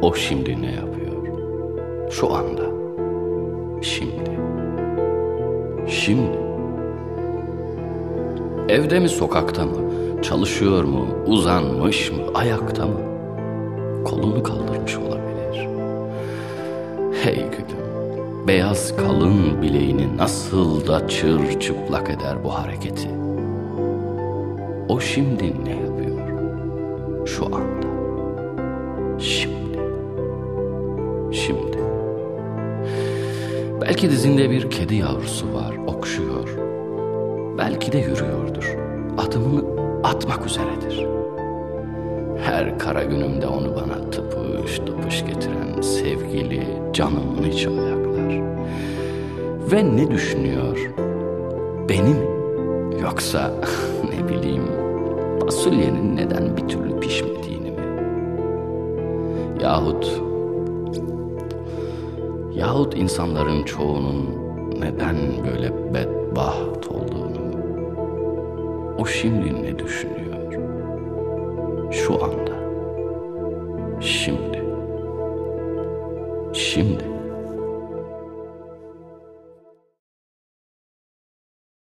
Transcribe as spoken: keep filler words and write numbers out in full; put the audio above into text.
O şimdi ne yapıyor? Şu anda. Şimdi. Şimdi. Evde mi, sokakta mı? Çalışıyor mu? Uzanmış mı? Ayakta mı? Kolunu kaldırmış olabilir. Hey gülüm, beyaz kalın bileğini nasıl da çırçıplak eder bu hareketi. O şimdi ne yapıyor? Şu anda. Şimdi. Şimdi. Belki dizinde bir kedi yavrusu var, okşuyor. Belki de yürüyordur. Adımını atmak üzeredir. Her kara günümde onu bana tıpış tıpış getiren sevgili canımın içi ayaklar. Ve ne düşünüyor? Beni mi? Yoksa ne bileyim fasulyenin neden bir türlü pişmediğini mi? Yahut Yahut insanların çoğunun neden böyle bedbaht olduğunu mu? O şimdi ne düşünüyor? Şu anda. Şimdi. Şimdi.